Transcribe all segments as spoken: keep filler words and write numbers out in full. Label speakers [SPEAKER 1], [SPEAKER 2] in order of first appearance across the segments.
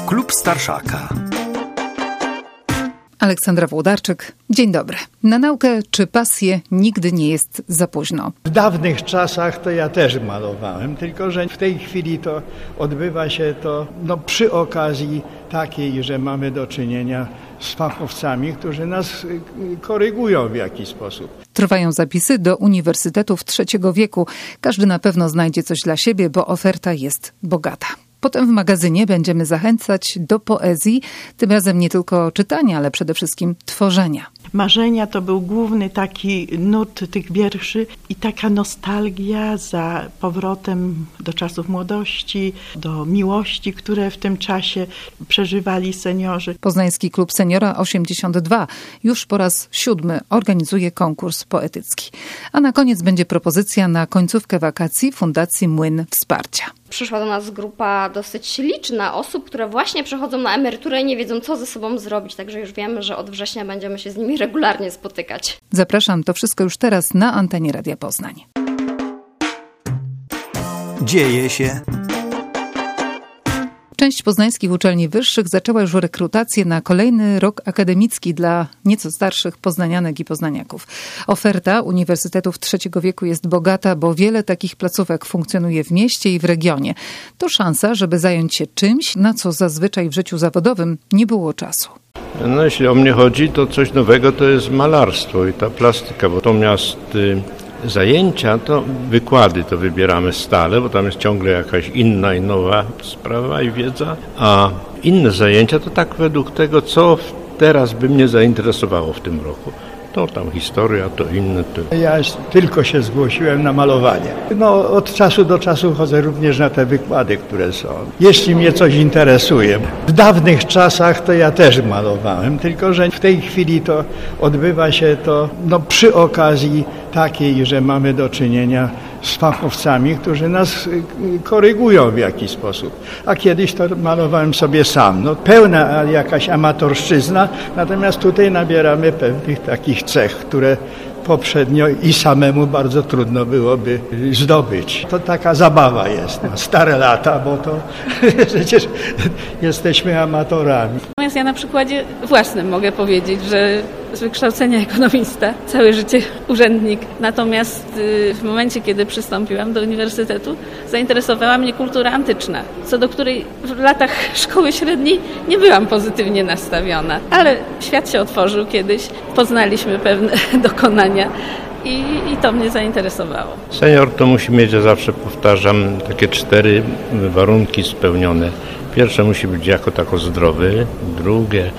[SPEAKER 1] Klub Starszaka.
[SPEAKER 2] Aleksandra Włodarczyk, dzień dobry. Na naukę czy pasję nigdy nie jest za późno.
[SPEAKER 3] W dawnych czasach to ja też malowałem, tylko że w tej chwili to odbywa się to no, przy okazji takiej, że mamy do czynienia z fachowcami, którzy nas korygują w jakiś sposób.
[SPEAKER 2] Trwają zapisy do uniwersytetów trzeciego wieku. Każdy na pewno znajdzie coś dla siebie, bo oferta jest bogata. Potem w magazynie będziemy zachęcać do poezji, tym razem nie tylko czytania, ale przede wszystkim tworzenia.
[SPEAKER 4] Marzenia to był główny taki nurt tych wierszy i taka nostalgia za powrotem do czasów młodości, do miłości, które w tym czasie przeżywali seniorzy.
[SPEAKER 2] Poznański Klub Seniora osiemdziesiąt dwa już po raz siódmy organizuje konkurs poetycki. A na koniec będzie propozycja na końcówkę wakacji Fundacji Młyn Wsparcia.
[SPEAKER 5] Przyszła do nas grupa dosyć liczna osób, które właśnie przechodzą na emeryturę i nie wiedzą, co ze sobą zrobić. Także już wiemy, że od września będziemy się z nimi regularnie spotykać.
[SPEAKER 2] Zapraszam, to wszystko już teraz na antenie Radia Poznań.
[SPEAKER 1] Dzieje się.
[SPEAKER 2] Część poznańskich uczelni wyższych zaczęła już rekrutację na kolejny rok akademicki dla nieco starszych poznanianek i poznaniaków. Oferta uniwersytetów trzeciego wieku jest bogata, bo wiele takich placówek funkcjonuje w mieście i w regionie. To szansa, żeby zająć się czymś, na co zazwyczaj w życiu zawodowym nie było czasu.
[SPEAKER 6] No, jeśli o mnie chodzi, to coś nowego to jest malarstwo i ta plastyka, bo natomiast y, zajęcia, to wykłady to wybieramy stale, bo tam jest ciągle jakaś inna i nowa sprawa i wiedza, a inne zajęcia to tak według tego, co teraz by mnie zainteresowało w tym roku. To tam historia, to inne. To...
[SPEAKER 3] Ja tylko się zgłosiłem na malowanie. No, od czasu do czasu chodzę również na te wykłady, które są. Jeśli mnie coś interesuje. W dawnych czasach to ja też malowałem, tylko że w tej chwili to odbywa się to no, przy okazji takiej, że mamy do czynienia z fachowcami, którzy nas korygują w jakiś sposób. A kiedyś to malowałem sobie sam. No, pełna jakaś amatorszczyzna, natomiast tutaj nabieramy pewnych takich cech, które poprzednio i samemu bardzo trudno byłoby zdobyć. To taka zabawa jest na stare lata, bo to przecież jesteśmy amatorami.
[SPEAKER 7] Natomiast ja na przykładzie własnym mogę powiedzieć, że z wykształcenia ekonomista, całe życie urzędnik. Natomiast w momencie, kiedy przystąpiłam do uniwersytetu, zainteresowała mnie kultura antyczna, co do której w latach szkoły średniej nie byłam pozytywnie nastawiona. Ale świat się otworzył kiedyś, poznaliśmy pewne dokonania i, i to mnie zainteresowało.
[SPEAKER 6] Senior to musi mieć, ja zawsze powtarzam, takie cztery warunki spełnione. Pierwsze, musi być jako tako zdrowy, drugie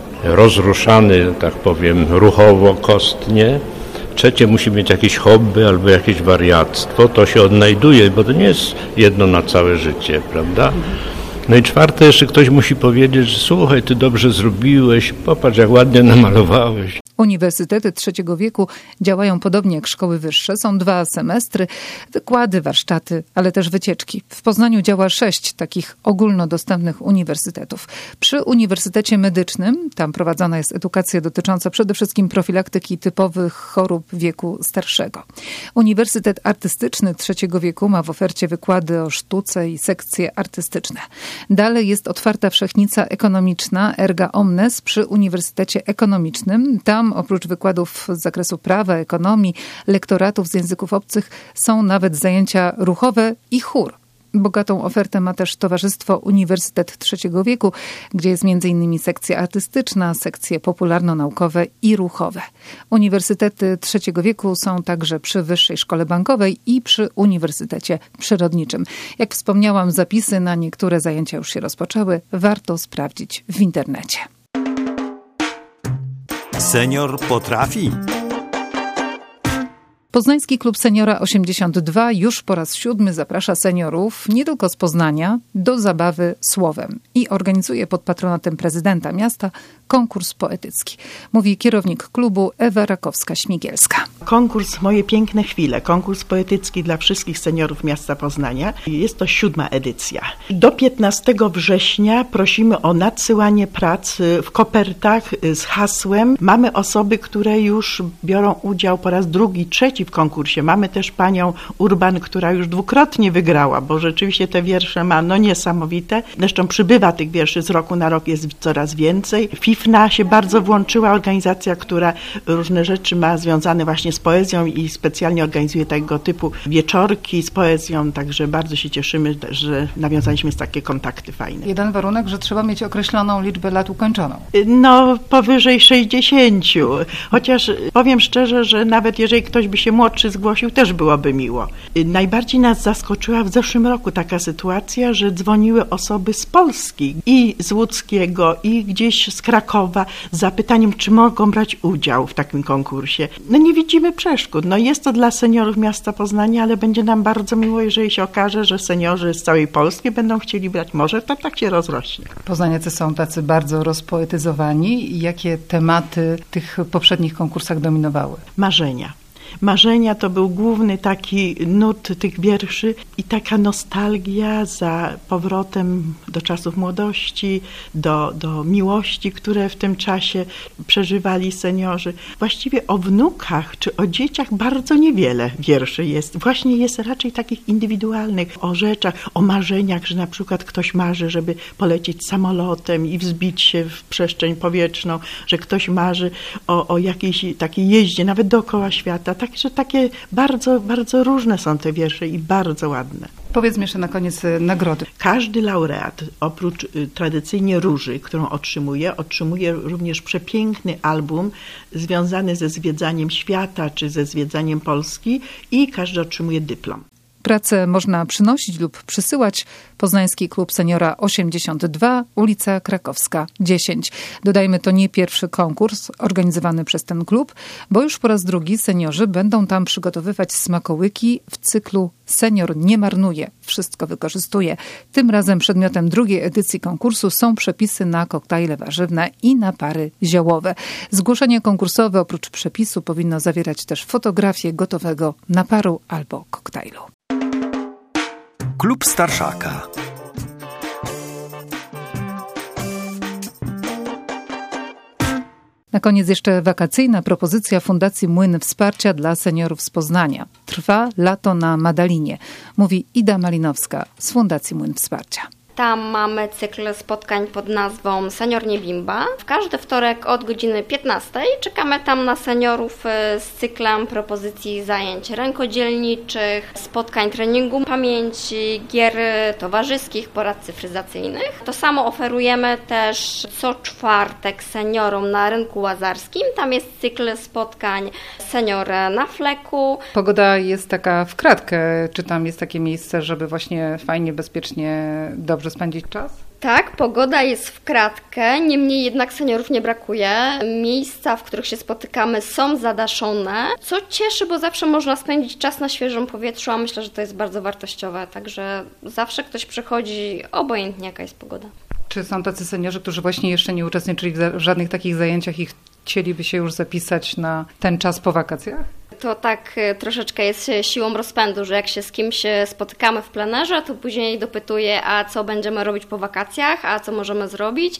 [SPEAKER 6] rozruszany, tak powiem, ruchowo, kostnie. Trzecie, musi mieć jakieś hobby albo jakieś wariactwo. To się odnajduje, bo to nie jest jedno na całe życie, prawda? No i czwarte, jeszcze ktoś musi powiedzieć, że słuchaj, ty dobrze zrobiłeś, popatrz, jak ładnie namalowałeś.
[SPEAKER 2] Uniwersytety trzeciego wieku działają podobnie jak szkoły wyższe. Są dwa semestry, wykłady, warsztaty, ale też wycieczki. W Poznaniu działa sześć takich ogólnodostępnych uniwersytetów. Przy Uniwersytecie Medycznym, tam prowadzona jest edukacja dotycząca przede wszystkim profilaktyki typowych chorób wieku starszego. Uniwersytet Artystyczny trzeciego wieku ma w ofercie wykłady o sztuce i sekcje artystyczne. Dalej jest otwarta wszechnica ekonomiczna Erga Omnes przy Uniwersytecie Ekonomicznym. Tam oprócz wykładów z zakresu prawa, ekonomii, lektoratów z języków obcych są nawet zajęcia ruchowe i chór. Bogatą ofertę ma też Towarzystwo Uniwersytet trzeciego wieku, gdzie jest między innymi sekcja artystyczna, sekcje popularno-naukowe i ruchowe. Uniwersytety trzeciego wieku są także przy Wyższej Szkole Bankowej i przy Uniwersytecie Przyrodniczym. Jak wspomniałam, zapisy na niektóre zajęcia już się rozpoczęły. Warto sprawdzić w internecie.
[SPEAKER 1] Senior potrafi.
[SPEAKER 2] Poznański Klub Seniora osiemdziesiąt dwa już po raz siódmy zaprasza seniorów nie tylko z Poznania do zabawy słowem i organizuje pod patronatem prezydenta miasta konkurs poetycki. Mówi kierownik klubu Ewa Rakowska-Śmigielska.
[SPEAKER 4] Konkurs Moje Piękne Chwile, konkurs poetycki dla wszystkich seniorów miasta Poznania. Jest to siódma edycja. Do piętnastego września prosimy o nadsyłanie prac w kopertach z hasłem. Mamy osoby, które już biorą udział po raz drugi, trzeci w konkursie. Mamy też panią Urban, która już dwukrotnie wygrała, bo rzeczywiście te wiersze ma no niesamowite. Zresztą przybywa tych wierszy z roku na rok, jest coraz więcej. Fifna się bardzo włączyła, organizacja, która różne rzeczy ma związane właśnie z poezją i specjalnie organizuje tego typu wieczorki z poezją, także bardzo się cieszymy, że nawiązaliśmy takie kontakty fajne.
[SPEAKER 2] Jeden warunek, że trzeba mieć określoną liczbę lat ukończoną.
[SPEAKER 4] No powyżej sześćdziesięciu, chociaż powiem szczerze, że nawet jeżeli ktoś by się młodszy zgłosił, też byłoby miło. Najbardziej nas zaskoczyła w zeszłym roku taka sytuacja, że dzwoniły osoby z Polski i z Łódzkiego i gdzieś z Krakowa z zapytaniem, czy mogą brać udział w takim konkursie. No nie widzimy przeszkód. No jest to dla seniorów miasta Poznania, ale będzie nam bardzo miło, jeżeli się okaże, że seniorzy z całej Polski będą chcieli brać. Może to tak się rozrośnie.
[SPEAKER 2] Poznaniacy są tacy bardzo rozpoetyzowani. Jakie tematy w tych poprzednich konkursach dominowały?
[SPEAKER 4] Marzenia. Marzenia to był główny taki nurt tych wierszy i taka nostalgia za powrotem do czasów młodości, do, do miłości, które w tym czasie przeżywali seniorzy. Właściwie o wnukach czy o dzieciach bardzo niewiele wierszy jest. Właśnie jest raczej takich indywidualnych, o rzeczach, o marzeniach, że na przykład ktoś marzy, żeby polecieć samolotem i wzbić się w przestrzeń powietrzną, że ktoś marzy o, o jakiejś takiej jeździe, nawet dookoła świata. Także takie bardzo, bardzo różne są te wiersze i bardzo ładne.
[SPEAKER 2] Powiedz mi jeszcze na koniec nagrody.
[SPEAKER 4] Każdy laureat, oprócz y, tradycyjnie róży, którą otrzymuje, otrzymuje również przepiękny album związany ze zwiedzaniem świata czy ze zwiedzaniem Polski i każdy otrzymuje dyplom.
[SPEAKER 2] Pracę można przynosić lub przysyłać. Poznański Klub Seniora osiemdziesiąt dwa, ulica Krakowska dziesięć. Dodajmy, to nie pierwszy konkurs organizowany przez ten klub, bo już po raz drugi seniorzy będą tam przygotowywać smakołyki w cyklu Senior nie marnuje, wszystko wykorzystuje. Tym razem przedmiotem drugiej edycji konkursu są przepisy na koktajle warzywne i napary ziołowe. Zgłoszenie konkursowe oprócz przepisu powinno zawierać też fotografię gotowego naparu albo koktajlu.
[SPEAKER 1] Klub Starszaka.
[SPEAKER 2] Na koniec jeszcze wakacyjna propozycja Fundacji Młyn Wsparcia dla Seniorów z Poznania. Trwa lato na Madalinie, mówi Ida Malinowska z Fundacji Młyn Wsparcia.
[SPEAKER 5] Tam mamy cykl spotkań pod nazwą Senior nie bimba. W każdy wtorek od godziny piętnastej czekamy tam na seniorów z cyklem propozycji zajęć rękodzielniczych, spotkań treningu pamięci, gier towarzyskich, porad cyfryzacyjnych. To samo oferujemy też co czwartek seniorom na rynku łazarskim. Tam jest cykl spotkań Senior na fleku.
[SPEAKER 2] Pogoda jest taka w kratkę. Czy tam jest takie miejsce, żeby właśnie fajnie, bezpiecznie, dobrze spędzić czas?
[SPEAKER 5] Tak, pogoda jest w kratkę, niemniej jednak seniorów nie brakuje. Miejsca, w których się spotykamy, są zadaszone, co cieszy, bo zawsze można spędzić czas na świeżym powietrzu, a myślę, że to jest bardzo wartościowe, także zawsze ktoś przychodzi, obojętnie jaka jest pogoda.
[SPEAKER 2] Czy są tacy seniorzy, którzy właśnie jeszcze nie uczestniczyli w żadnych takich zajęciach i chcieliby się już zapisać na ten czas po wakacjach?
[SPEAKER 5] To tak troszeczkę jest siłą rozpędu, że jak się z kimś spotykamy w plenerze, to później dopytuję, a co będziemy robić po wakacjach, a co możemy zrobić,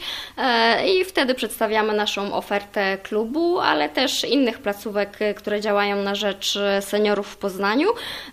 [SPEAKER 5] i wtedy przedstawiamy naszą ofertę klubu, ale też innych placówek, które działają na rzecz seniorów w Poznaniu,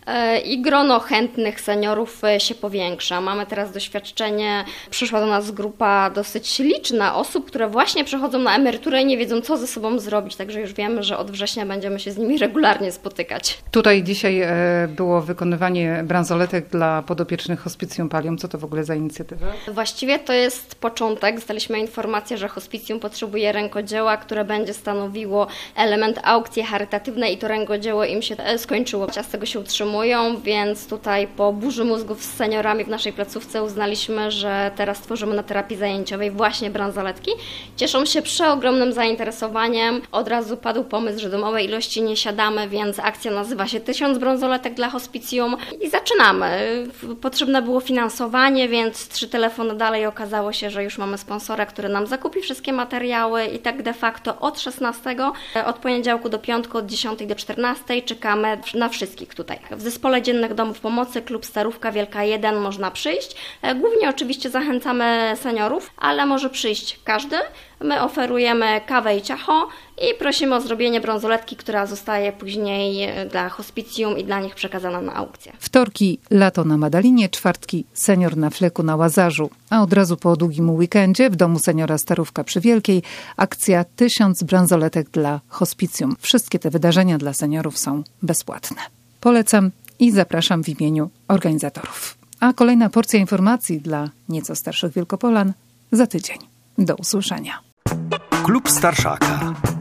[SPEAKER 5] i grono chętnych seniorów się powiększa. Mamy teraz doświadczenie, przyszła do nas grupa dosyć liczna osób, które właśnie przechodzą na emeryturę i nie wiedzą, co ze sobą zrobić, także już wiemy, że od września będziemy się z nimi regularnie spotykać.
[SPEAKER 2] Tutaj dzisiaj było wykonywanie bransoletek dla podopiecznych Hospicjum Pallium. Co to w ogóle za inicjatywa?
[SPEAKER 5] Właściwie to jest początek. Dostaliśmy informację, że Hospicjum potrzebuje rękodzieła, które będzie stanowiło element aukcji charytatywnej i to rękodzieło im się skończyło. Z tego się utrzymują, więc tutaj po burzy mózgów z seniorami w naszej placówce uznaliśmy, że teraz tworzymy na terapii zajęciowej właśnie bransoletki. Cieszą się przeogromnym zainteresowaniem. Od razu padł pomysł, że do małej ilości nie siadamy, więc akcja nazywa się Tysiąc bransoletek dla hospicjum i zaczynamy. Potrzebne było finansowanie, więc trzy telefony dalej okazało się, że już mamy sponsora, który nam zakupi wszystkie materiały i tak de facto od szesnastego, od poniedziałku do piątku, od dziesiątej do czternastej czekamy na wszystkich tutaj. W Zespole Dziennych Domów Pomocy Klub Starówka Wielka jeden można przyjść. Głównie oczywiście zachęcamy seniorów, ale może przyjść każdy. My oferujemy kawę i ciacho i prosimy o zrobienie bransoletki, która zostaje później później dla hospicjum i dla nich przekazana na aukcję.
[SPEAKER 2] Wtorki lato na Madalinie, czwartki senior na Fleku na Łazarzu, a od razu po długim weekendzie w domu seniora Starówka przy Wielkiej akcja tysiąc bransoletek dla hospicjum. Wszystkie te wydarzenia dla seniorów są bezpłatne. Polecam i zapraszam w imieniu organizatorów. A kolejna porcja informacji dla nieco starszych Wielkopolan za tydzień. Do usłyszenia.
[SPEAKER 1] Klub Starszaka.